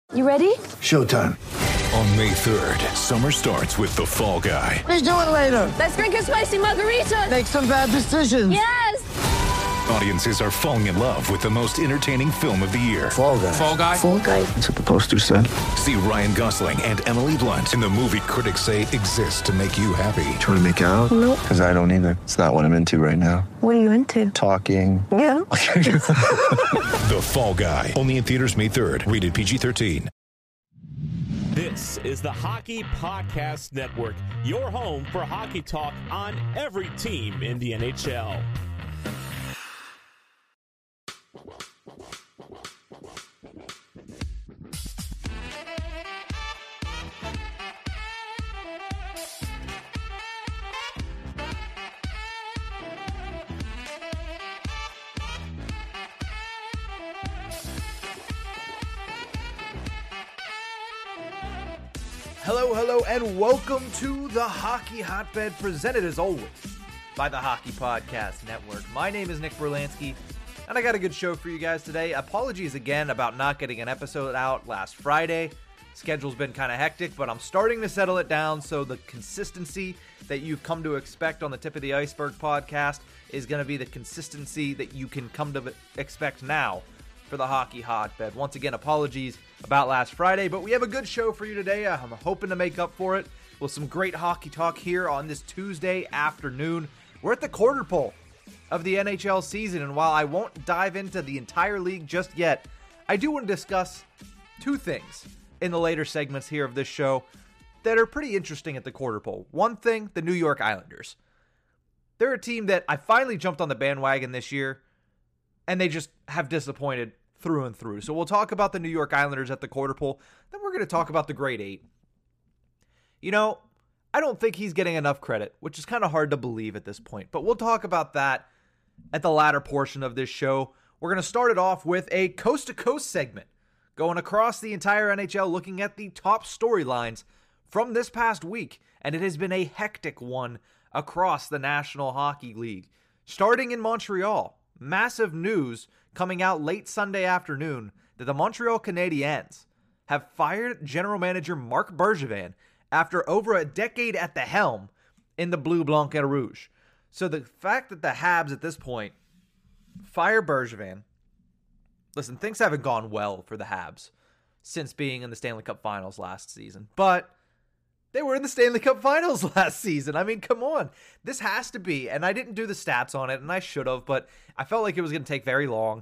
You ready? Showtime. On May 3rd, summer starts with The Fall Guy. Let's do it later. Let's drink a spicy margarita. Make some bad decisions. Yes! Audiences are falling in love with the most entertaining film of the year. Fall Guy. Fall Guy? Fall guy. That's what the poster said. See Ryan Gosling and Emily Blunt in the movie critics say exists to make you happy. Trying to make it out? Nope. Because I don't either. It's not what I'm into right now. What are you into? Talking. Yeah. The Fall Guy. Only in theaters May 3rd. Rated PG-13. This is the Hockey Podcast Network, your home for hockey talk on every team in the NHL. Hello, and welcome to the Hockey Hotbed, presented as always by the Hockey Podcast Network. My name is Nick Berlansky, and I got a good show for you guys today. Apologies again about not getting an episode out last Friday. Schedule's been kind of hectic, but I'm starting to settle it down, so the consistency that you've come to expect on the Tip of the Iceberg podcast is going to be the consistency that you can come to expect now for the Hockey Hotbed. Once again, apologies about last Friday, but we have a good show for you today. I'm hoping to make up for it with some great hockey talk here on this Tuesday afternoon. We're at the quarter pole of the NHL season, and while I won't dive into the entire league just yet, I do want to discuss two things in the later segments here of this show that are pretty interesting at the quarter pole. One thing, the New York Islanders. They're a team that I finally jumped on the bandwagon this year, and they just have disappointed through and through. So we'll talk about the New York Islanders at the quarter pole. Then we're going to talk about the Great Eight. You know, I don't think he's getting enough credit, which is kind of hard to believe at this point. But we'll talk about that at the latter portion of this show. We're going to start it off with a coast-to-coast segment, going across the entire NHL, looking at the top storylines from this past week. And it has been a hectic one across the National Hockey League. Starting in Montreal, massive news coming out late Sunday afternoon that the Montreal Canadiens have fired general manager Marc Bergevin after over a decade at the helm in the Bleu, Blanc, et Rouge. So the fact that the Habs at this point fire Bergevin, listen, things haven't gone well for the Habs since being in the Stanley Cup Finals last season, but they were in the Stanley Cup Finals last season. I mean, come on. This has to be, and I didn't do the stats on it, and I should have, but I felt like it was going to take very long.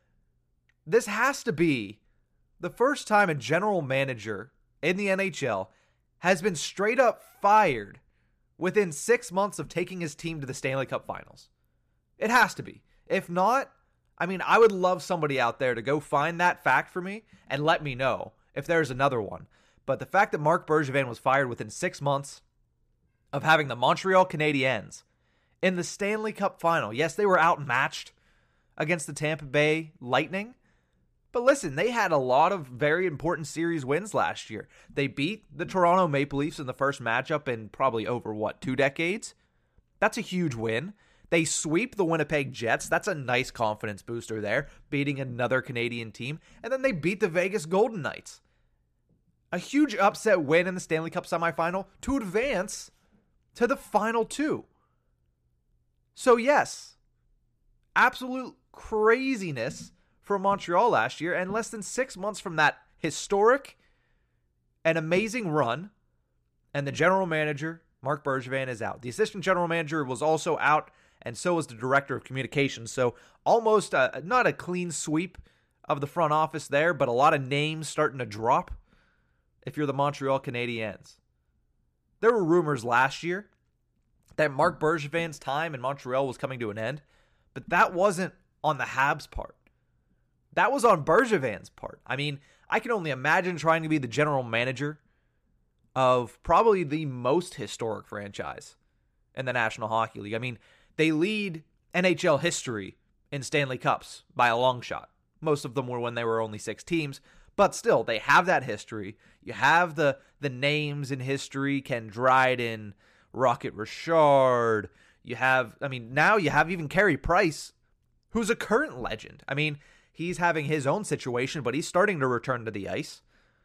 This has to be the first time a general manager in the NHL has been straight up fired within 6 months of taking his team to the Stanley Cup Finals. It has to be. If not, I mean, I would love somebody out there to go find that fact for me and let me know if there's another one. But the fact that Marc Bergevin was fired within 6 months of having the Montreal Canadiens in the Stanley Cup Final. Yes, they were outmatched against the Tampa Bay Lightning. But listen, they had a lot of very important series wins last year. They beat the Toronto Maple Leafs in the first matchup in probably over, 2 decades? That's a huge win. They sweep the Winnipeg Jets. That's a nice confidence booster there, beating another Canadian team. And then they beat the Vegas Golden Knights. A huge upset win in the Stanley Cup semifinal to advance to the final two. So yes, absolute craziness for Montreal last year, and less than 6 months from that historic and amazing run, and the general manager, Marc Bergevin, is out. The assistant general manager was also out, and so was the director of communications. So almost not a clean sweep of the front office there, but a lot of names starting to drop if you're the Montreal Canadiens. There were rumors last year that Marc Bergevin's time in Montreal was coming to an end, but that wasn't on the Habs' part. That was on Bergevin's part. I mean, I can only imagine trying to be the general manager of probably the most historic franchise in the National Hockey League. I mean, they lead NHL history in Stanley Cups by a long shot. Most of them were when they were only 6 teams, but still, they have that history. You have the names in history, Ken Dryden, Rocket Richard. You have, now you have even Carey Price, who's a current legend. I mean, he's having his own situation, but he's starting to return to the ice.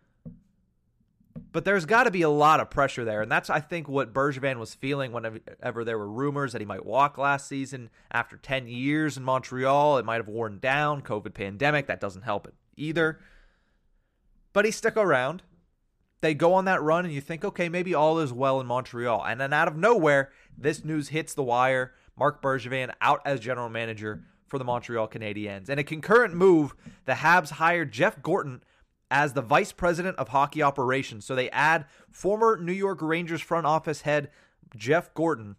But there's got to be a lot of pressure there, and that's, I think, what Bergevin was feeling whenever there were rumors that he might walk last season. After 10 years in Montreal, it might have worn down. COVID pandemic, that doesn't help it either. But he stuck around. They go on that run, and you think, okay, maybe all is well in Montreal. And then out of nowhere, this news hits the wire. Marc Bergevin out as general manager for the Montreal Canadiens. In a concurrent move, the Habs hired Jeff Gorton as the vice president of hockey operations. So they add former New York Rangers front office head Jeff Gorton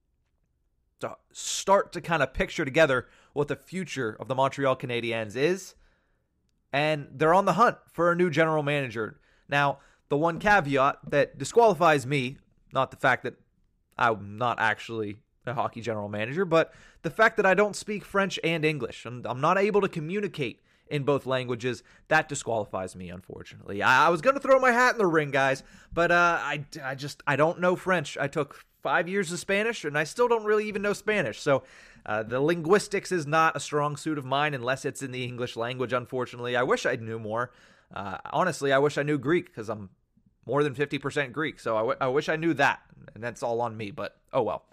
to start to kind of picture together what the future of the Montreal Canadiens is. And they're on the hunt for a new general manager. Now, the one caveat that disqualifies me, not the fact that I'm not actually a hockey general manager, but the fact that I don't speak French and English. I'm not able to communicate in both languages. That disqualifies me, unfortunately. I was going to throw my hat in the ring, guys, but I don't know French. I took 5 years of Spanish, and I still don't really even know Spanish. So the linguistics is not a strong suit of mine unless it's in the English language, unfortunately. I wish I knew more. Honestly, I wish I knew Greek because I'm more than 50% Greek. So I wish I knew that, and that's all on me, but oh well.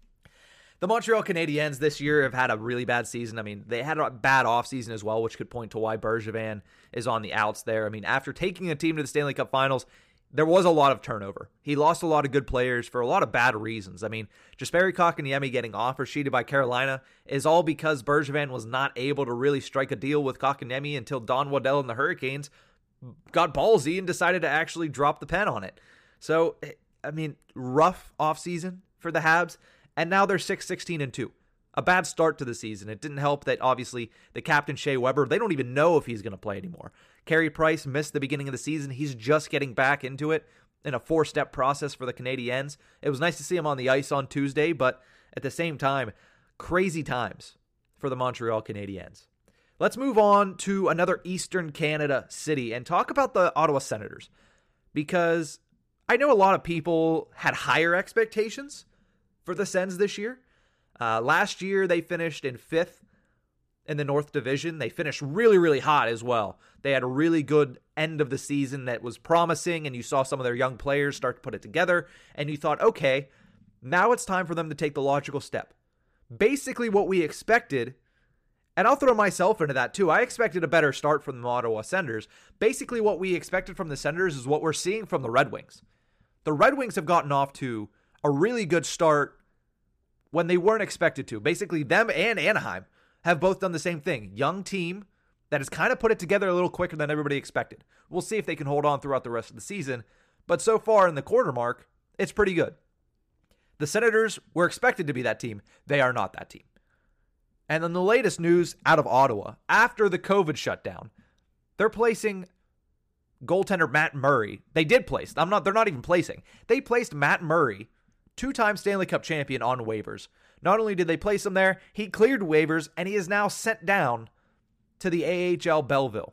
The Montreal Canadiens this year have had a really bad season. I mean, they had a bad offseason as well, which could point to why Bergevin is on the outs there. I mean, after taking a team to the Stanley Cup Finals, there was a lot of turnover. He lost a lot of good players for a lot of bad reasons. I mean, Jesperi Kotkaniemi getting offer sheeted by Carolina is all because Bergevin was not able to really strike a deal with Kotkaniemi until Don Waddell and the Hurricanes got ballsy and decided to actually drop the pen on it. So, I mean, rough offseason for the Habs. And now they're 6-16-2. A bad start to the season. It didn't help that, obviously, the captain, Shea Weber, they don't even know if he's going to play anymore. Carey Price missed the beginning of the season. He's just getting back into it in a 4-step process for the Canadiens. It was nice to see him on the ice on Tuesday, but at the same time, crazy times for the Montreal Canadiens. Let's move on to another Eastern Canada city and talk about the Ottawa Senators, because I know a lot of people had higher expectations for the Sens this year. Last year, they finished in 5th in the North Division. They finished really, really hot as well. They had a really good end of the season that was promising, and you saw some of their young players start to put it together, and you thought, okay, now it's time for them to take the logical step. Basically what we expected, and I'll throw myself into that too, I expected a better start from the Ottawa Senators. Basically what we expected from the Senators is what we're seeing from the Red Wings. The Red Wings have gotten off to a really good start when they weren't expected to. Basically, them and Anaheim have both done the same thing. Young team that has kind of put it together a little quicker than everybody expected. We'll see if they can hold on throughout the rest of the season. But so far in the quarter mark, it's pretty good. The Senators were expected to be that team. They are not that team. And then the latest news out of Ottawa, after the COVID shutdown, they're placing goaltender Matt Murray. They did place. They're not even placing. They placed Matt Murray, 2-time Stanley Cup champion, on waivers. Not only did they place him there, he cleared waivers, and he is now sent down to the AHL Belleville.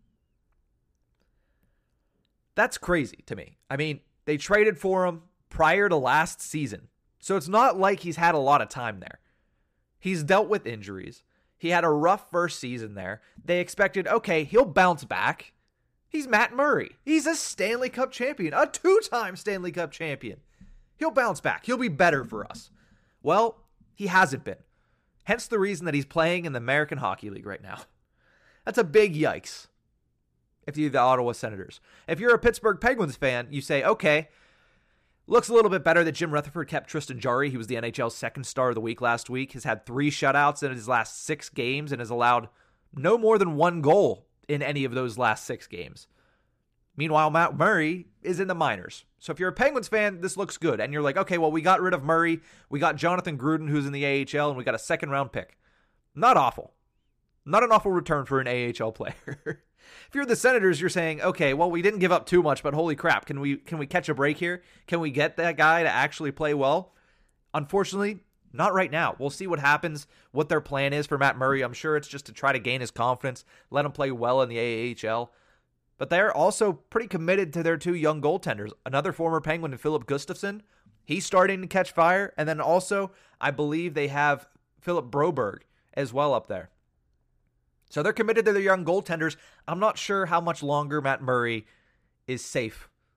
That's crazy to me. I mean, they traded for him prior to last season, so it's not like he's had a lot of time there. He's dealt with injuries. He had a rough first season there. They expected, okay, he'll bounce back. He's Matt Murray. He's a Stanley Cup champion, a 2-time Stanley Cup champion. He'll bounce back. He'll be better for us. Well, he hasn't been. Hence the reason that he's playing in the American Hockey League right now. That's a big yikes if you're the Ottawa Senators. If you're a Pittsburgh Penguins fan, you say, okay, looks a little bit better that Jim Rutherford kept Tristan Jarry. He was the NHL's second star of the week last week. Has had 3 shutouts in his last 6 games and has allowed no more than 1 goal in any of those last 6 games. Meanwhile, Matt Murray is in the minors. So if you're a Penguins fan, this looks good. And you're like, okay, well, we got rid of Murray. We got Jonathan Gruden, who's in the AHL, and we got a 2nd-round pick. Not awful. Not an awful return for an AHL player. If you're the Senators, you're saying, okay, well, we didn't give up too much, but holy crap, can we catch a break here? Can we get that guy to actually play well? Unfortunately, not right now. We'll see what happens, what their plan is for Matt Murray. I'm sure it's just to try to gain his confidence, let him play well in the AHL. But they're also pretty committed to their 2 young goaltenders. Another former Penguin, Philip Gustafsson. He's starting to catch fire. And then also, I believe they have Philip Broberg as well up there. So they're committed to their young goaltenders. I'm not sure how much longer Matt Murray is safe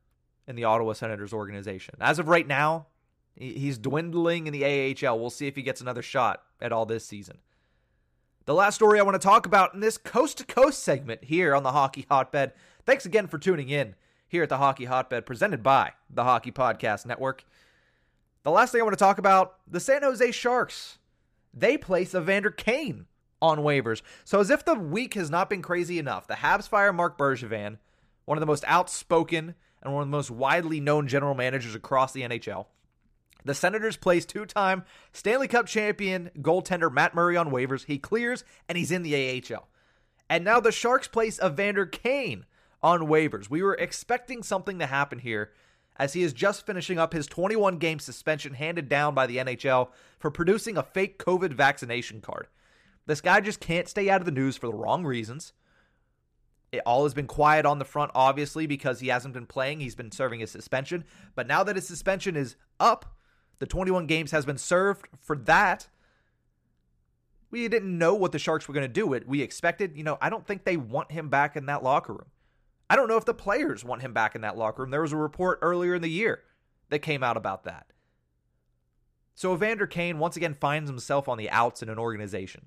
in the Ottawa Senators organization. As of right now, he's dwindling in the AHL. We'll see if he gets another shot at all this season. The last story I want to talk about in this coast-to-coast segment here on the Hockey Hotbed. Thanks again for tuning in here at the Hockey Hotbed, presented by the Hockey Podcast Network. The last thing I want to talk about, the San Jose Sharks. They place Evander Kane on waivers. So as if the week has not been crazy enough, the Habs fire Marc Bergevin, one of the most outspoken and one of the most widely known general managers across the NHL. The Senators place two-time Stanley Cup champion goaltender Matt Murray on waivers. He clears, and he's in the AHL. And now the Sharks place Evander Kane on waivers. We were expecting something to happen here, as he is just finishing up his 21-game suspension handed down by the NHL for producing a fake COVID vaccination card. This guy just can't stay out of the news for the wrong reasons. It all has been quiet on the front, obviously, because he hasn't been playing. He's been serving his suspension. But now that his suspension is up, the 21 games has been served for that. We didn't know what the Sharks were going to do. We expected, I don't think they want him back in that locker room. I don't know if the players want him back in that locker room. There was a report earlier in the year that came out about that. So Evander Kane once again finds himself on the outs in an organization.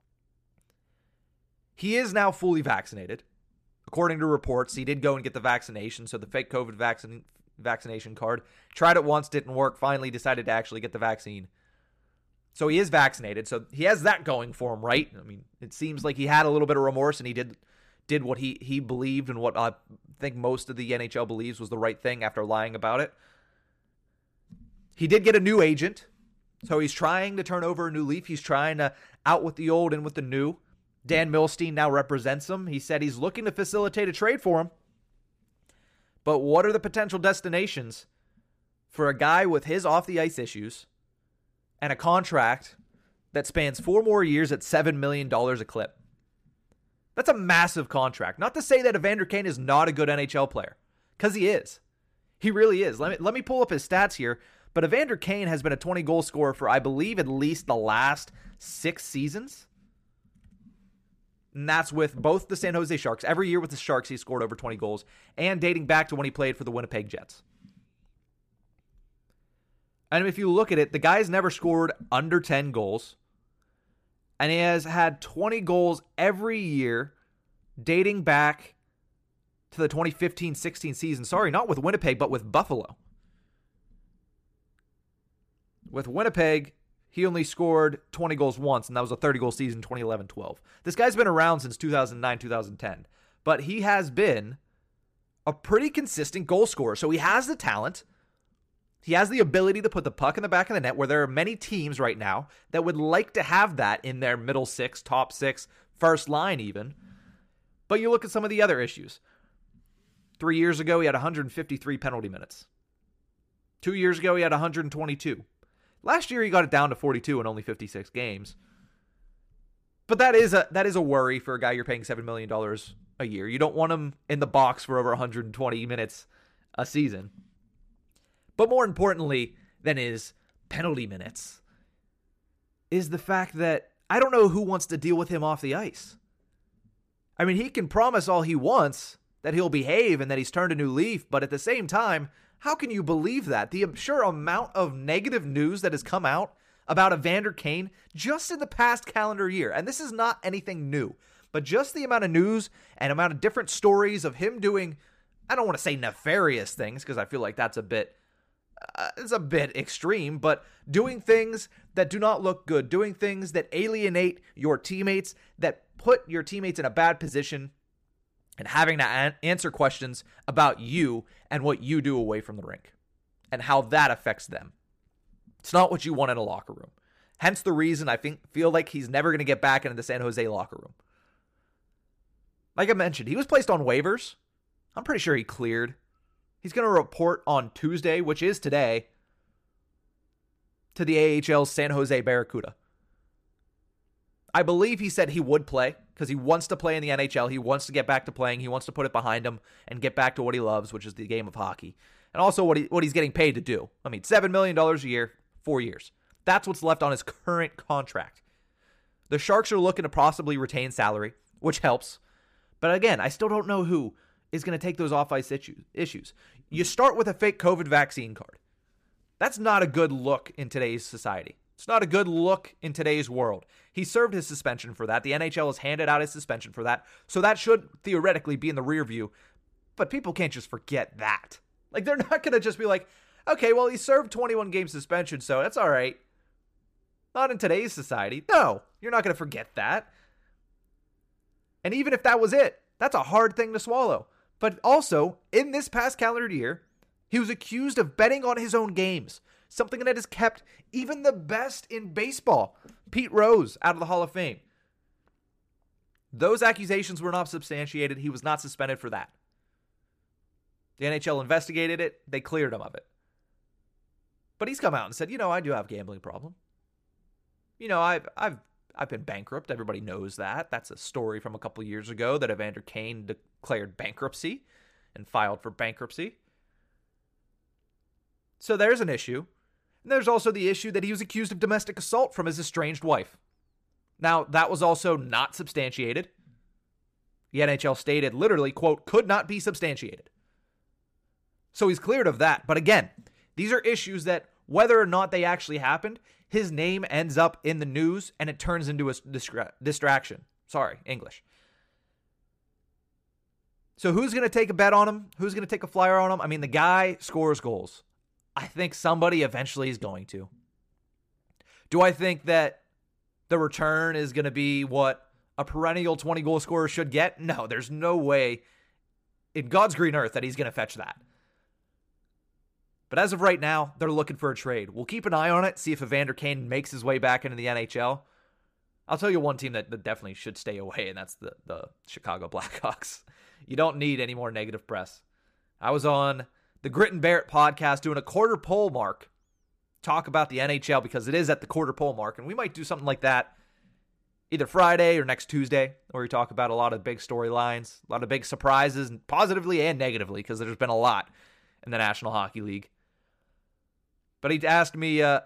He is now fully vaccinated. According to reports, he did go and get the vaccination, so the fake COVID vaccination card. Tried it once, didn't work, finally decided to actually get the vaccine. So he is vaccinated, so he has that going for him, right? I mean, it seems like he had a little bit of remorse, and he did what he believed and what I think most of the NHL believes was the right thing after lying about it. He did get a new agent, so he's trying to turn over a new leaf. He's trying to out with the old and with the new. Dan Milstein now represents him. He said he's looking to facilitate a trade for him. But what are the potential destinations for a guy with his off-the-ice issues and a contract that spans 4 more years at $7 million a clip? That's a massive contract. Not to say that Evander Kane is not a good NHL player, because he is. He really is. Let me pull up his stats here. But Evander Kane has been a 20-goal scorer for, I believe, at least the last 6 seasons. And that's with both the San Jose Sharks. Every year with the Sharks, he scored over 20 goals. And dating back to when he played for the Winnipeg Jets. And if you look at it, the guy's never scored under 10 goals. And he has had 20 goals every year dating back to the 2015-16 season. Sorry, not with Winnipeg, but with Buffalo. With Winnipeg, he only scored 20 goals once, and that was a 30-goal season, 2011-12. This guy's been around since 2009-2010, but he has been a pretty consistent goal scorer. So he has the talent. He has the ability to put the puck in the back of the net, where there are many teams right now that would like to have that in their middle 6, top 6, first line even. But you look at some of the other issues. 3 years ago, he had 153 penalty minutes. 2 years ago, he had 122. Last year, he got it down to 42 in only 56 games. But that is a worry for a guy you're paying $7 million a year. You don't want him in the box for over 120 minutes a season. But more importantly than his penalty minutes is the fact that I don't know who wants to deal with him off the ice. I mean, he can promise all he wants, that he'll behave and that he's turned a new leaf, but at the same time, how can you believe that? The sheer amount of negative news that has come out about Evander Kane just in the past calendar year, and this is not anything new, but just the amount of news and amount of different stories of him doing, I don't want to say nefarious things, because I feel like that's a bit extreme, but doing things that do not look good, doing things that alienate your teammates, that put your teammates in a bad position, and having to answer questions about you and what you do away from the rink and how that affects them. It's not what you want in a locker room. Hence the reason I feel like he's never going to get back into the San Jose locker room. Like I mentioned, he was placed on waivers. I'm pretty sure he cleared. He's going to report on Tuesday, which is today, to the AHL's San Jose Barracuda. I believe he said he would play because he wants to play in the NHL. He wants to get back to playing. He wants to put it behind him and get back to what he loves, which is the game of hockey. And also what he's getting paid to do. I mean, $7 million a year, 4 years. That's what's left on his current contract. The Sharks are looking to possibly retain salary, which helps. But again, I still don't know who. is going to take those off-ice issues. You start with a fake COVID vaccine card. That's not a good look in today's society. It's not a good look in today's world. He served his suspension for that. The NHL has handed out his suspension for that. So that should theoretically be in the rear view. But people can't just forget that. Like, they're not going to just be like, okay, well, he served 21-game suspension, so that's all right. Not in today's society. No, you're not going to forget that. And even if that was it, that's a hard thing to swallow. But also, in this past calendar year, he was accused of betting on his own games, something that has kept even the best in baseball, Pete Rose, out of the Hall of Fame. Those accusations were not substantiated. He was not suspended for that. The NHL investigated it. They cleared him of it. But he's come out and said, I do have a gambling problem. I've been bankrupt. Everybody knows that. That's a story from a couple years ago that Evander Kane declared bankruptcy and filed for bankruptcy. So there's an issue. And there's also the issue that he was accused of domestic assault from his estranged wife. Now, that was also not substantiated. The NHL stated literally, quote, could not be substantiated. So he's cleared of that. But again, these are issues that whether or not they actually happened, his name ends up in the news and it turns into a distraction. Sorry, English. So who's going to take a bet on him? Who's going to take a flyer on him? I mean, the guy scores goals. I think somebody eventually is going to. Do I think that the return is going to be what a perennial 20-goal scorer should get? No, there's no way in God's green earth that he's going to fetch that. But as of right now, they're looking for a trade. We'll keep an eye on it, see if Evander Kane makes his way back into the NHL. I'll tell you one team that definitely should stay away, and that's the Chicago Blackhawks. You don't need any more negative press. I was on the Grit and Barrett podcast doing a quarter pole mark, talk about the NHL because it is at the quarter pole mark, and we might do something like that either Friday or next Tuesday, where we talk about a lot of big storylines, a lot of big surprises, positively and negatively, because there's been a lot in the National Hockey League. But he asked me, are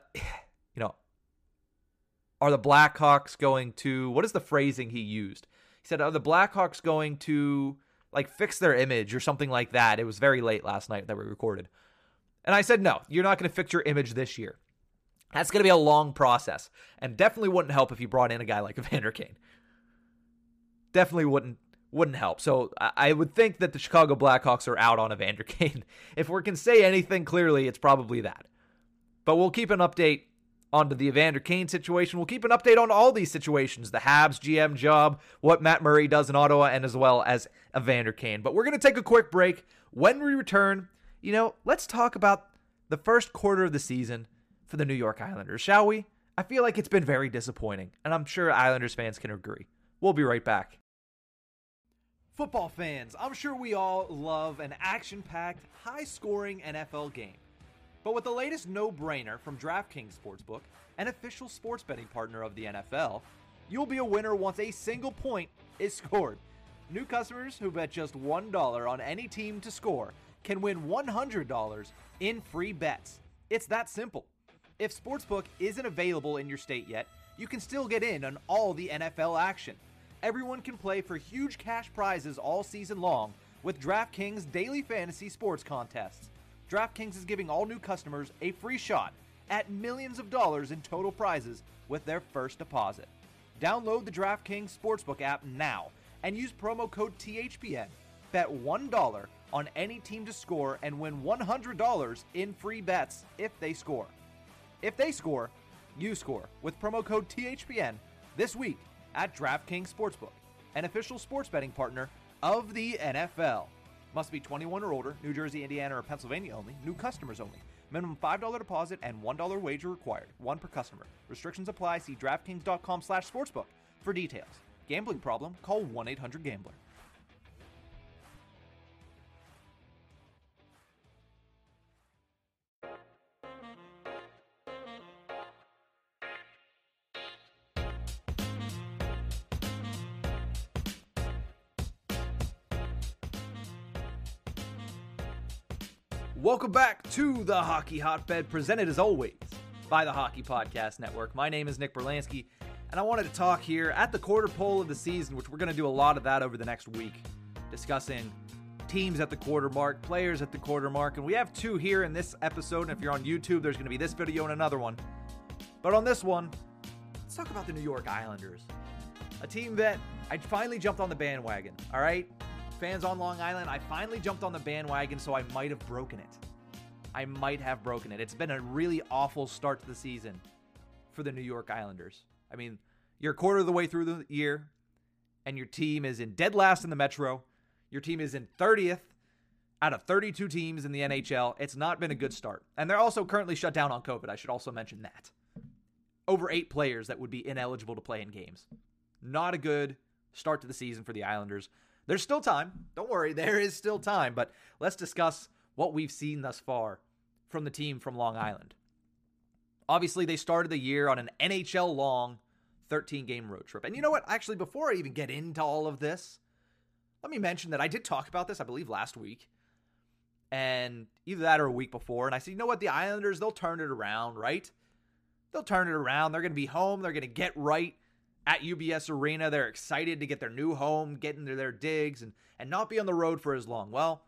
the Blackhawks going to, what is the phrasing he used? He said, are the Blackhawks going to fix their image or something like that? It was very late last night that we recorded. And I said, no, you're not going to fix your image this year. That's going to be a long process. And definitely wouldn't help if you brought in a guy like Evander Kane. Definitely wouldn't help. So I would think that the Chicago Blackhawks are out on Evander Kane. If we can say anything clearly, it's probably that. But we'll keep an update onto the Evander Kane situation. We'll keep an update on all these situations, the Habs GM job, what Matt Murray does in Ottawa, and as well as Evander Kane. But we're going to take a quick break. When we return, let's talk about the first quarter of the season for the New York Islanders, shall we? I feel like it's been very disappointing, and I'm sure Islanders fans can agree. We'll be right back. Football fans, I'm sure we all love an action-packed, high-scoring NFL game. But with the latest no-brainer from DraftKings Sportsbook, an official sports betting partner of the NFL, you'll be a winner once a single point is scored. New customers who bet just $1 on any team to score can win $100 in free bets. It's that simple. If Sportsbook isn't available in your state yet, you can still get in on all the NFL action. Everyone can play for huge cash prizes all season long with DraftKings Daily Fantasy Sports Contests. DraftKings is giving all new customers a free shot at millions of dollars in total prizes with their first deposit. Download the DraftKings Sportsbook app now and use promo code THPN. Bet $1 on any team to score and win $100 in free bets if they score. If they score, you score with promo code THPN this week at DraftKings Sportsbook, an official sports betting partner of the NFL. Must be 21 or older, New Jersey, Indiana, or Pennsylvania only, new customers only. Minimum $5 deposit and $1 wager required, one per customer. Restrictions apply. See DraftKings.com/sportsbook for details. Gambling problem? Call 1-800-GAMBLER. Welcome back to the Hockey Hotbed, presented as always by the Hockey Podcast Network. My name is Nick Berlansky, and I wanted to talk here at the quarter pole of the season, which we're going to do a lot of that over the next week, discussing teams at the quarter mark, players at the quarter mark, and we have two here in this episode. And if you're on YouTube, there's going to be this video and another one. But on this one, let's talk about the New York Islanders. A team that I finally jumped on the bandwagon, all right? Fans on Long Island, I finally jumped on the bandwagon, so I might have broken it. It's been a really awful start to the season for the New York Islanders. I mean, you're a quarter of the way through the year, and your team is in dead last in the Metro. Your team is in 30th out of 32 teams in the NHL. It's not been a good start. And they're also currently shut down on COVID. I should also mention that. Over 8 players that would be ineligible to play in games. Not a good start to the season for the Islanders. There's still time. Don't worry, there is still time. But let's discuss what we've seen thus far from the team from Long Island. Obviously, they started the year on an NHL-long 13-game road trip. And you know what? Actually, before I even get into all of this, let me mention that I did talk about this, I believe, last week. And either that or a week before. And I said, you know what? The Islanders, they'll turn it around, right? They'll turn it around. They're going to be home. They're going to get right at UBS Arena. They're excited to get their new home, get into their digs, and not be on the road for as long. Well,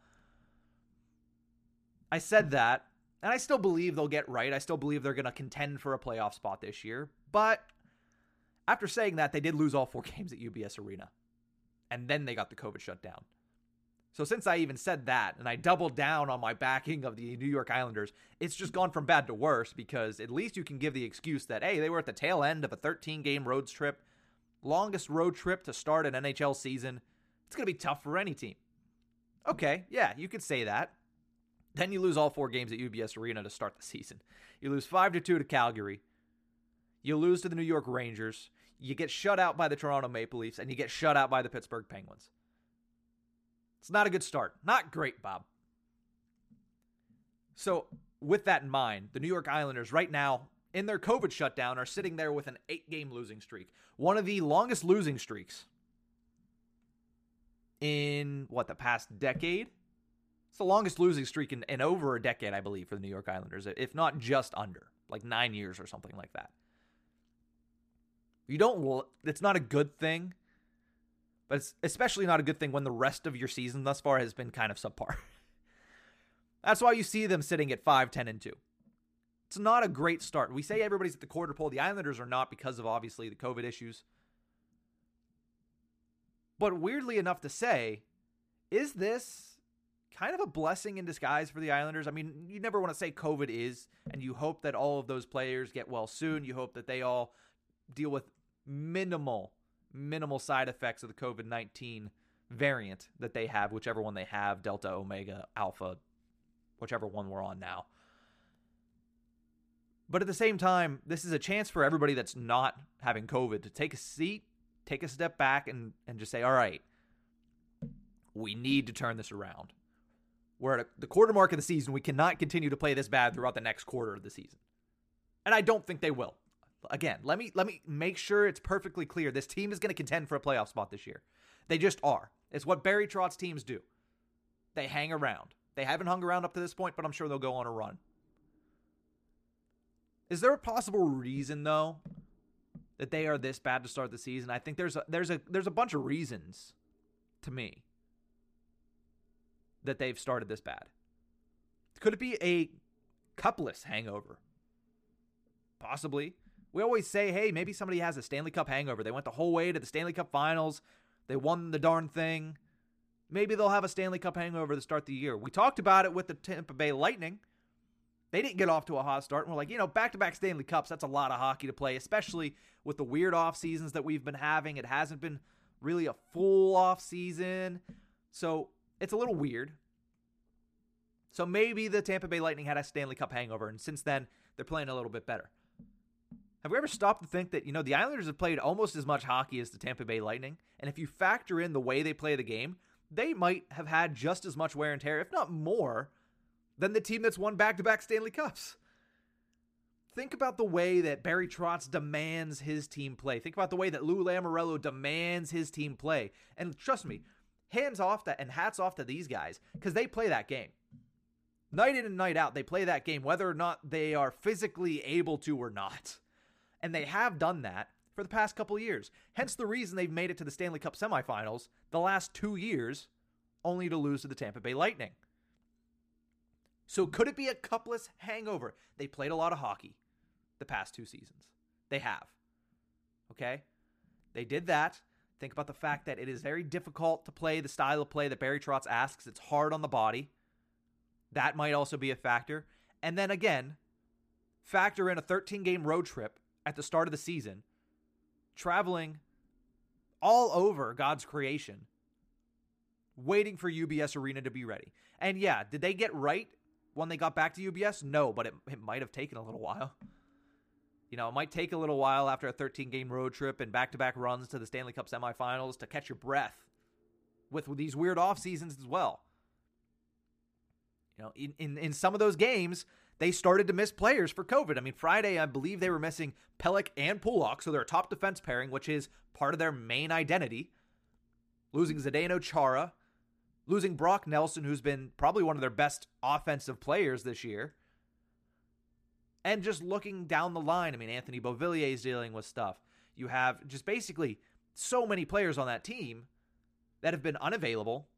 I said that, and I still believe they'll get right. I still believe they're going to contend for a playoff spot this year. But after saying that, they did lose all 4 games at UBS Arena. And then they got the COVID shutdown. So since I even said that, and I doubled down on my backing of the New York Islanders, it's just gone from bad to worse, because at least you can give the excuse that, hey, they were at the tail end of a 13-game road trip. Longest road trip to start an NHL season. It's going to be tough for any team. Okay, yeah, you could say that. Then you lose all 4 games at UBS Arena to start the season. You lose 5-2 to Calgary. You lose to the New York Rangers. You get shut out by the Toronto Maple Leafs, and you get shut out by the Pittsburgh Penguins. It's not a good start. Not great, Bob. So, with that in mind, the New York Islanders right now, in their COVID shutdown, are sitting there with an 8-game losing streak. One of the longest losing streaks in, the past decade? It's the longest losing streak in over a decade, I believe, for the New York Islanders, if not just under, like 9 years or something like that. It's not a good thing, but it's especially not a good thing when the rest of your season thus far has been kind of subpar. That's why you see them sitting at 5-10-2. It's not a great start. We say everybody's at the quarter pole. The Islanders are not, because of obviously the COVID issues. But weirdly enough to say, is this kind of a blessing in disguise for the Islanders? I mean, you never want to say COVID is, and you hope that all of those players get well soon. You hope that they all deal with minimal side effects of the COVID-19 variant that they have, whichever one they have, Delta, Omega, Alpha, whichever one we're on now. But at the same time, this is a chance for everybody that's not having COVID to take a seat, take a step back, and just say, all right, we need to turn this around. We're at the quarter mark of the season. We cannot continue to play this bad throughout the next quarter of the season. And I don't think they will. Again, let me make sure it's perfectly clear. This team is going to contend for a playoff spot this year. They just are. It's what Barry Trotz teams do. They hang around. They haven't hung around up to this point, but I'm sure they'll go on a run. Is there a possible reason, though, that they are this bad to start the season? I think there's a bunch of reasons, to me, that they've started this bad. Could it be a cupless hangover? Possibly. We always say, hey, maybe somebody has a Stanley Cup hangover. They went the whole way to the Stanley Cup finals. They won the darn thing. Maybe they'll have a Stanley Cup hangover to start the year. We talked about it with the Tampa Bay Lightning. They didn't get off to a hot start. And we're like, back-to-back Stanley Cups, that's a lot of hockey to play, especially with the weird off seasons that we've been having. It hasn't been really a full off season. So it's a little weird. So maybe the Tampa Bay Lightning had a Stanley Cup hangover, and since then, they're playing a little bit better. Have we ever stopped to think that, the Islanders have played almost as much hockey as the Tampa Bay Lightning? And if you factor in the way they play the game, they might have had just as much wear and tear, if not more, than the team that's won back-to-back Stanley Cups. Think about the way that Barry Trotz demands his team play. Think about the way that Lou Lamoriello demands his team play. And trust me, hands off that and hats off to these guys, because they play that game. Night in and night out, they play that game, whether or not they are physically able to or not. And they have done that for the past couple of years. Hence the reason they've made it to the Stanley Cup semifinals the last 2 years only to lose to the Tampa Bay Lightning. So could it be a cupless hangover? They played a lot of hockey the past 2 seasons. They have. Okay? They did that. Think about the fact that it is very difficult to play the style of play that Barry Trotz asks. It's hard on the body. That might also be a factor. And then again, factor in a 13-game road trip at the start of the season, traveling all over God's creation, waiting for UBS Arena to be ready. And yeah, did they get right when they got back to UBS? No, but it might have taken a little while. You know, it might take a little while after a 13-game road trip and back-to-back runs to the Stanley Cup semifinals to catch your breath with these weird off seasons as well. You know, in some of those games, they started to miss players for COVID. I mean, Friday, I believe they were missing Pelech and Pulock, so their top defense pairing, which is part of their main identity. Losing Zdeno Chara, losing Brock Nelson, who's been probably one of their best offensive players this year. And just looking down the line, I mean, Anthony Beauvillier is dealing with stuff. You have just basically so many players on that team that have been unavailable.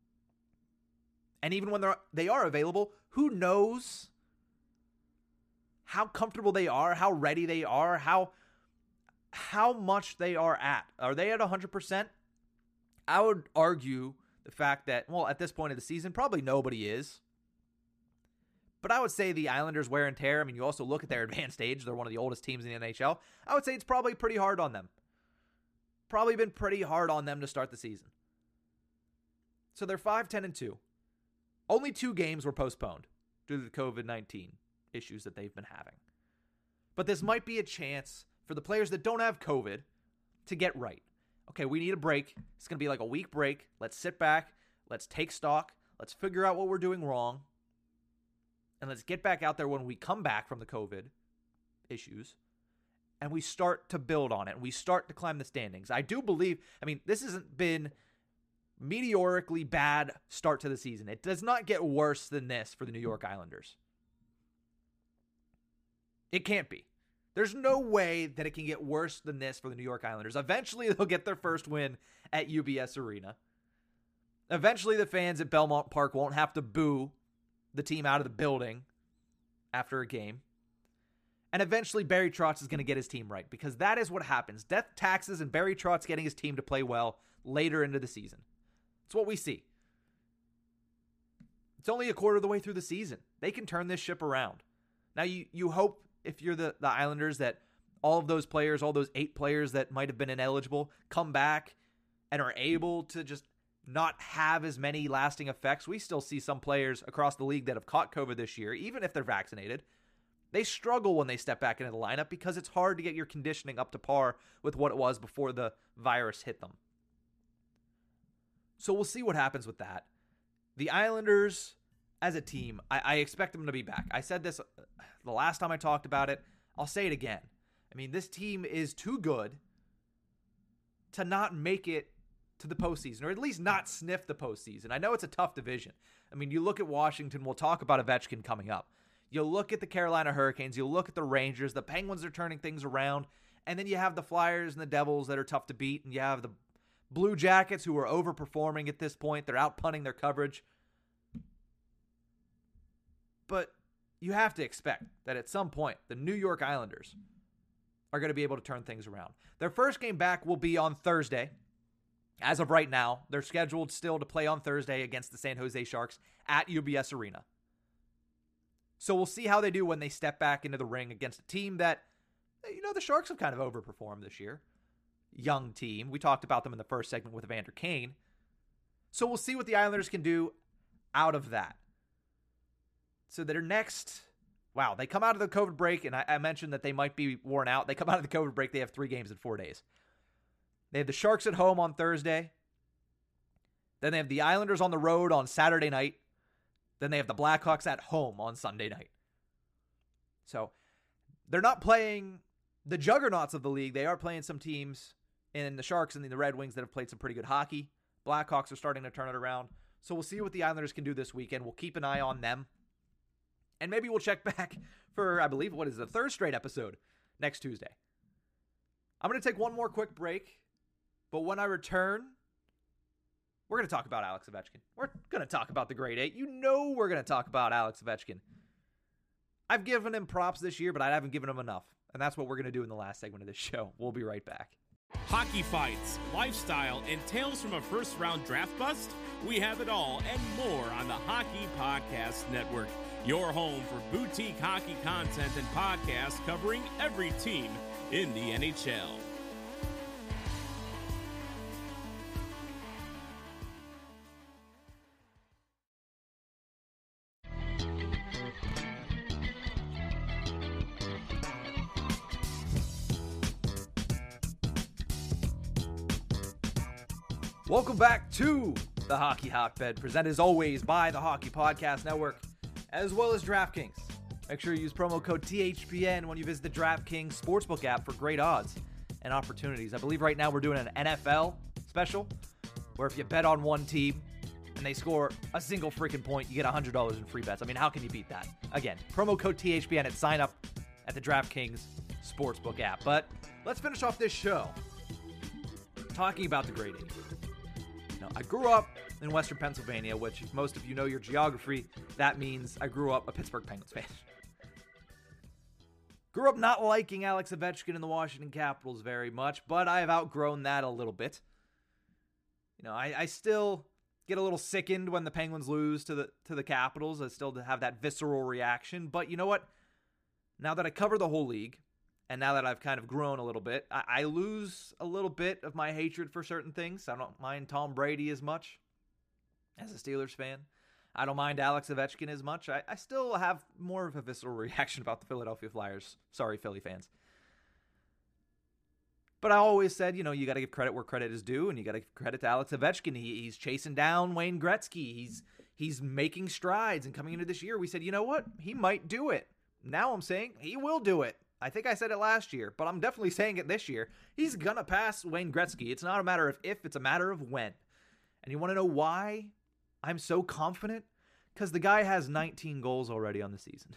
And even when they are available, who knows how comfortable they are, how ready they are, how much they are at. Are they at 100%? I would argue the fact that, well, at this point of the season, probably nobody is. But I would say the Islanders' wear and tear, I mean, you also look at their advanced age. They're one of the oldest teams in the NHL. I would say it's probably pretty hard on them. Probably been pretty hard on them to start the season. So they're 5-10-2. Only 2 games were postponed due to the COVID-19 issues that they've been having. But this might be a chance for the players that don't have COVID to get right. Okay, we need a break. It's going to be like a week break. Let's sit back. Let's take stock. Let's figure out what we're doing wrong. And let's get back out there when we come back from the COVID issues. And we start to build on it. And we start to climb the standings. I do believe, I mean, this hasn't been meteorically bad start to the season. It does not get worse than this for the New York Islanders. It can't be. There's no way that it can get worse than this for the New York Islanders. Eventually, they'll get their first win at UBS Arena. Eventually, the fans at Belmont Park won't have to boo the team out of the building after a game. And eventually, Barry Trotz is going to get his team right, because that is what happens. Death, taxes, and Barry Trotz getting his team to play well later into the season. It's what we see. It's only a quarter of the way through the season. They can turn this ship around. Now, you hope, if you're the Islanders, that all of those players, all those 8 players that might have been ineligible, come back and are able to just not have as many lasting effects. We still see some players across the league that have caught COVID this year, even if they're vaccinated. They struggle when they step back into the lineup because it's hard to get your conditioning up to par with what it was before the virus hit them. So we'll see what happens with that. The Islanders, as a team, I expect them to be back. I said this the last time I talked about it. I'll say it again. I mean, this team is too good to not make it to the postseason, or at least not sniff the postseason. I know it's a tough division. I mean, you look at Washington, we'll talk about Ovechkin coming up. You look at the Carolina Hurricanes, you look at the Rangers, the Penguins are turning things around, and then you have the Flyers and the Devils that are tough to beat, and you have the Blue Jackets who are overperforming at this point. They're outpunting their coverage. But you have to expect that at some point, the New York Islanders are going to be able to turn things around. Their first game back will be on Thursday. As of right now, they're scheduled still to play on Thursday against the San Jose Sharks at UBS Arena. So we'll see how they do when they step back into the ring against a team that, you know, the Sharks have kind of overperformed this year. Young team. We talked about them in the first segment with Evander Kane. So we'll see what the Islanders can do out of that. So their next, wow, they come out of the COVID break, and I mentioned that they might be worn out. They come out of the COVID break, they have 3 games in 4 days. They have the Sharks at home on Thursday. Then they have the Islanders on the road on Saturday night. Then they have the Blackhawks at home on Sunday night. So they're not playing the juggernauts of the league. They are playing some teams in the Sharks and the Red Wings that have played some pretty good hockey. Blackhawks are starting to turn it around. So we'll see what the Islanders can do this weekend. We'll keep an eye on them. And maybe we'll check back for, I believe, what is the 3rd straight episode next Tuesday. I'm going to take one more quick break. But when I return, We're going to talk about Alex Ovechkin. We're going to talk about the grade 8. You know we're going to talk about Alex Ovechkin. I've given him props this year, but I haven't given him enough. And that's what we're going to do in the last segment of this show. We'll be right back. Hockey fights, lifestyle, and tales from a first-round draft bust? We have it all and more on the Hockey Podcast Network, your home for boutique hockey content and podcasts covering every team in the NHL. Welcome back to the Hockey Hotbed, presented as always by the Hockey Podcast Network, as well as DraftKings. Make sure you use promo code THPN when you visit the DraftKings Sportsbook app for great odds and opportunities. I believe right now we're doing an NFL special, where if you bet on one team and they score a single freaking point, you get $100 in free bets. I mean, how can you beat that? Again, promo code THPN at sign up at the DraftKings Sportsbook app. But let's finish off this show talking about the grade 8. Now, I grew up in Western Pennsylvania, which if most of you know your geography, that means I grew up a Pittsburgh Penguins fan. Grew up not liking Alex Ovechkin and the Washington Capitals very much, but I have outgrown that a little bit. You know, I still get a little sickened when the Penguins lose to the Capitals. I still have that visceral reaction, but you know what? Now that I cover the whole league, and now that I've kind of grown a little bit, I lose a little bit of my hatred for certain things. I don't mind Tom Brady as much as a Steelers fan. I don't mind Alex Ovechkin as much. I still have more of a visceral reaction about the Philadelphia Flyers. Sorry, Philly fans. But I always said, you know, you got to give credit where credit is due, and you got to give credit to Alex Ovechkin. He's chasing down Wayne Gretzky. He's making strides, and coming into this year, we said, you know what? He might do it. Now I'm saying he will do it. I think I said it last year, but I'm definitely saying it this year. He's going to pass Wayne Gretzky. It's not a matter of if, it's a matter of when. And you want to know why I'm so confident? Because the guy has 19 goals already on the season.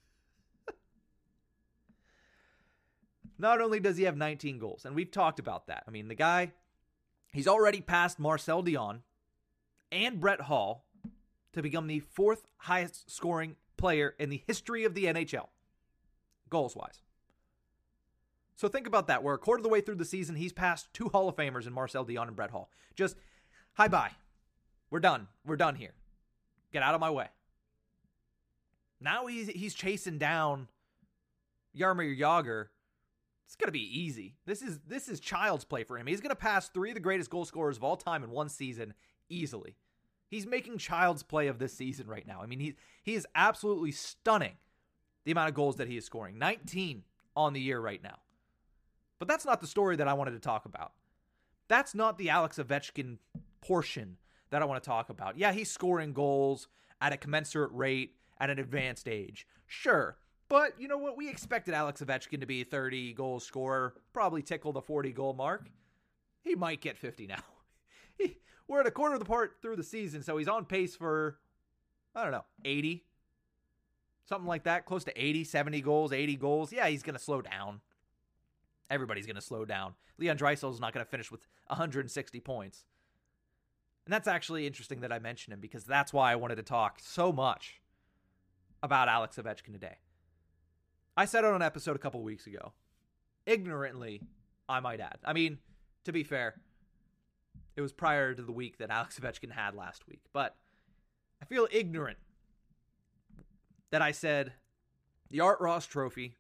Not only does he have 19 goals, and we've talked about that. I mean, the guy, he's already passed Marcel Dionne and Brett Hull to become the fourth highest scoring player in the history of the NHL, goals-wise. So think about that. We're a quarter of the way through the season. He's passed two Hall of Famers in Marcel Dionne and Brett Hull. Just, hi-bye. We're done. We're done here. Get out of my way. Now he's chasing down Jaromir Jagr. It's going to be easy. This is child's play for him. He's going to pass three of the greatest goal scorers of all time in one season easily. He's making child's play of this season right now. I mean, he is absolutely stunning, the amount of goals that he is scoring. 19 on the year right now. But that's not the story that I wanted to talk about. That's not the Alex Ovechkin portion that I want to talk about. Yeah, he's scoring goals at a commensurate rate at an advanced age. Sure. But you know what? We expected Alex Ovechkin to be a 30-goal scorer, probably tickle the 40-goal mark. He might get 50 now. We're at a quarter of the part through the season, so he's on pace for, 80. Something like that, close to 80, 70 goals, 80 goals. Yeah, he's going to slow down. Everybody's going to slow down. Leon Draisaitl's not going to finish with 160 points. And that's actually interesting that I mentioned him, because that's why I wanted to talk so much about Alex Ovechkin today. I said it on an episode a couple weeks ago. Ignorantly, I might add. I mean, to be fair, it was prior to the week that Alex Ovechkin had last week. But I feel ignorant that I said the Art Ross Trophy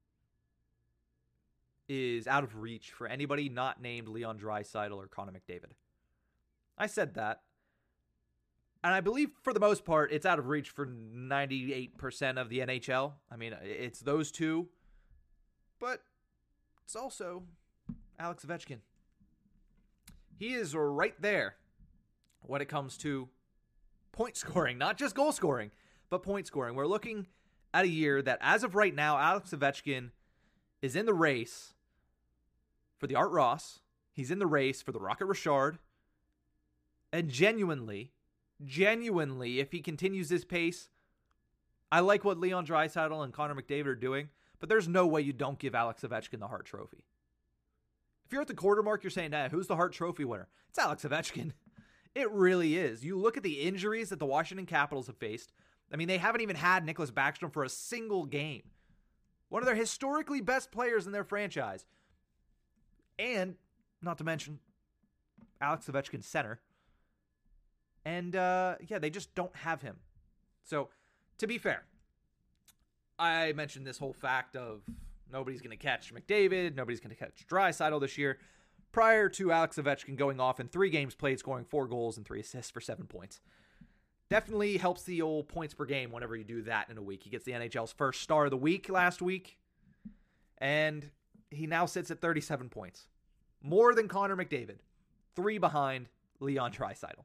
is out of reach for anybody not named Leon Draisaitl or Connor McDavid. I said that. And I believe for the most part, it's out of reach for 98% of the NHL. I mean, it's those two. But it's also Alex Ovechkin. He is right there when it comes to point scoring, not just goal scoring, but point scoring. We're looking at a year that, as of right now, Alex Ovechkin is in the race for the Art Ross. He's in the race for the Rocket Richard. And genuinely, if he continues this pace, I like what Leon Draisaitl and Connor McDavid are doing, but there's no way you don't give Alex Ovechkin the Hart Trophy. If you're at the quarter mark, you're saying, who's the Hart Trophy winner? It's Alex Ovechkin. It really is. You look at the injuries that the Washington Capitals have faced. I mean, they haven't even had Nicholas Backstrom for a single game. One of their historically best players in their franchise. And, not to mention, Alex Ovechkin center. And, they just don't have him. So, to be fair, I mentioned this whole fact of nobody's going to catch McDavid, nobody's going to catch Draisaitl this year, prior to Alex Ovechkin going off in 3 games played, scoring 4 goals and 3 assists for 7 points. Definitely helps the old points per game whenever you do that in a week. He gets the NHL's first star of the week last week, and he now sits at 37 points. More than Connor McDavid. 3 behind Leon Draisaitl.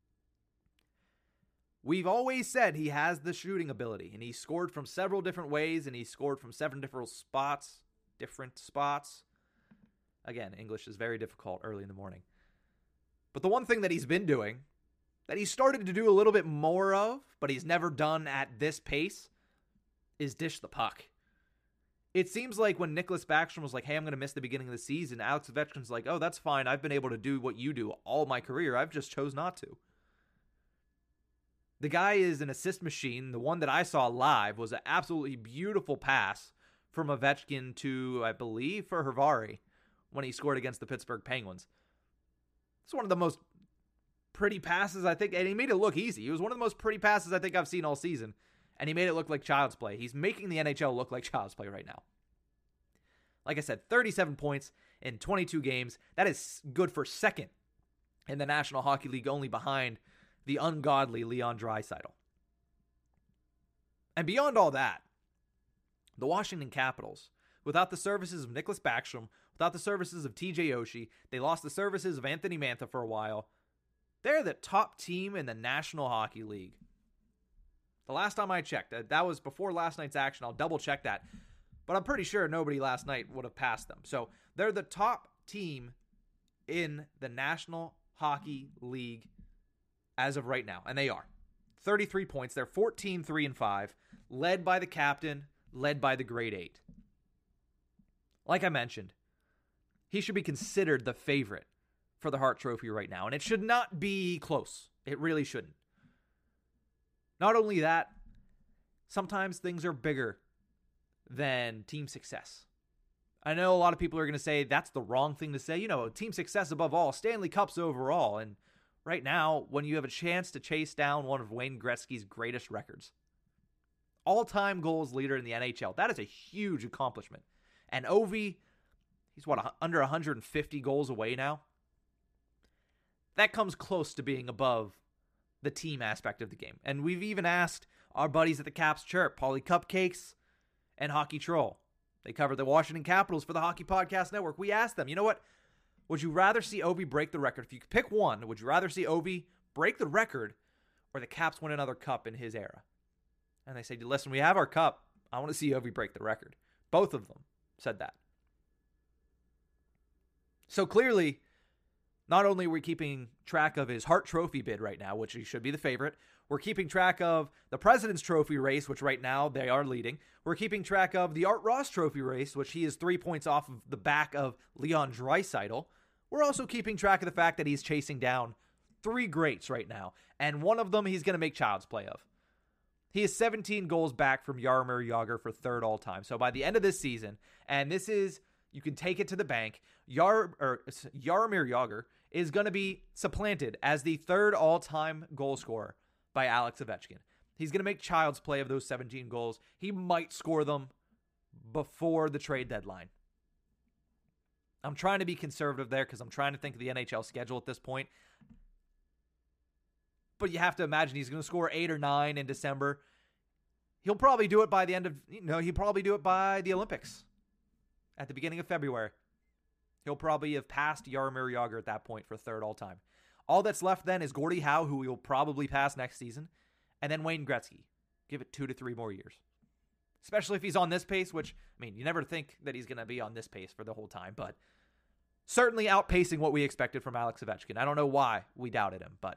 We've always said he has the shooting ability, and he scored from several different ways, and he scored from 7 different spots. Again, English is very difficult early in the morning. But the one thing that he's been doing, that he started to do a little bit more of, but he's never done at this pace, is dish the puck. It seems like when Nicholas Backstrom was like, hey, I'm going to miss the beginning of the season, Alex Ovechkin's like, oh, that's fine. I've been able to do what you do all my career. I've just chose not to. The guy is an assist machine. The one that I saw live was an absolutely beautiful pass from Ovechkin to, I believe, for Hervary when he scored against the Pittsburgh Penguins. It's one of the most pretty passes, I think, and he made it look easy. It was one of the most pretty passes I think I've seen all season, and he made it look like child's play. He's making the NHL look like child's play right now. Like I said, 37 points in 22 games. That is good for second in the National Hockey League, only behind the ungodly Leon Draisaitl. And beyond all that, the Washington Capitals, without the services of Nicholas Backstrom, without the services of TJ Oshie, they lost the services of Anthony Mantha for a while. They're the top team in the National Hockey League. The last time I checked, that was before last night's action. I'll double check that. But I'm pretty sure nobody last night would have passed them. So they're the top team in the National Hockey League as of right now. And they are. 33 points. They're 14-3-5. Led by the captain. Led by the grade 8. Like I mentioned, he should be considered the favorite for the Hart Trophy right now. And it should not be close. It really shouldn't. Not only that, sometimes things are bigger than team success. I know a lot of people are going to say that's the wrong thing to say. You know, team success above all, Stanley Cups overall. And right now, when you have a chance to chase down one of Wayne Gretzky's greatest records, all-time goals leader in the NHL, that is a huge accomplishment. And Ovi, he's under 150 goals away now. That comes close to being above the team aspect of the game. And we've even asked our buddies at the Caps Chirp, Paulie Cupcakes and Hockey Troll. They cover the Washington Capitals for the Hockey Podcast Network. We asked them, you know what? Would you rather see Ovi break the record? If you could pick one, would you rather see Ovi break the record or the Caps win another cup in his era? And they said, listen, we have our cup. I want to see Ovi break the record. Both of them said that. So clearly, not only are we keeping track of his Hart Trophy bid right now, which he should be the favorite, we're keeping track of the President's Trophy race, which right now they are leading. We're keeping track of the Art Ross Trophy race, which he is 3 points off of the back of Leon Draisaitl. We're also keeping track of the fact that he's chasing down 3 greats right now, and one of them he's going to make child's play of. He is 17 goals back from Jaromir Jagr for third all-time. So by the end of this season, and this is, you can take it to the bank, Jaromir Jagr is going to be supplanted as the third all-time goal scorer by Alex Ovechkin. He's going to make child's play of those 17 goals. He might score them before the trade deadline. I'm trying to be conservative there because I'm trying to think of the NHL schedule at this point. But you have to imagine he's going to score 8 or 9 in December. He'll probably do it by the end of, he'll probably do it by the Olympics at the beginning of February. He'll probably have passed Jaromir Jagr at that point for third all time. All that's left then is Gordie Howe, who he'll probably pass next season, and then Wayne Gretzky. Give it 2 to 3 more years. Especially if he's on this pace, which, you never think that he's going to be on this pace for the whole time, but certainly outpacing what we expected from Alex Ovechkin. I don't know why we doubted him, but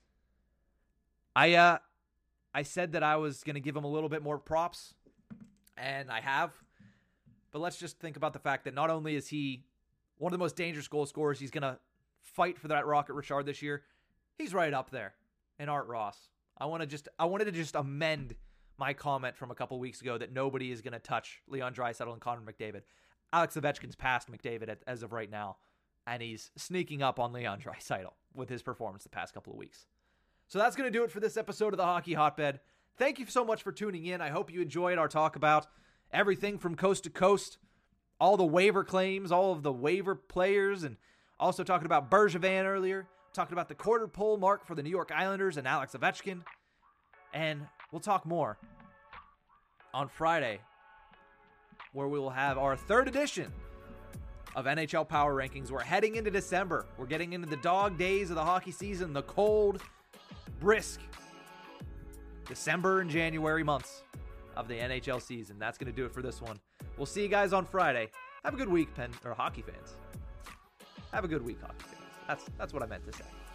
I said that I was going to give him a little bit more props, and I have. But let's just think about the fact that not only is he one of the most dangerous goal scorers, he's going to fight for that Rocket Richard this year. he's right up there. And Art Ross. I wanted to just amend my comment from a couple weeks ago that nobody is going to touch Leon Draisaitl and Connor McDavid. Alex Ovechkin's passed McDavid as of right now, and he's sneaking up on Leon Draisaitl with his performance the past couple of weeks. So that's going to do it for this episode of the Hockey Hotbed. Thank you so much for tuning in. I hope you enjoyed our talk about everything from coast to coast, all the waiver claims, all of the waiver players, and also talking about Bergevin earlier, talking about the quarter pole mark for the New York Islanders and Alex Ovechkin. And we'll talk more on Friday, where we will have our third edition of NHL Power Rankings. We're heading into December. We're getting into the dog days of the hockey season, the cold, brisk December and January months of the NHL season. That's going to do it for this one. We'll see you guys on Friday. Have a good week, hockey fans. Have a good week, hockey fans. That's what I meant to say.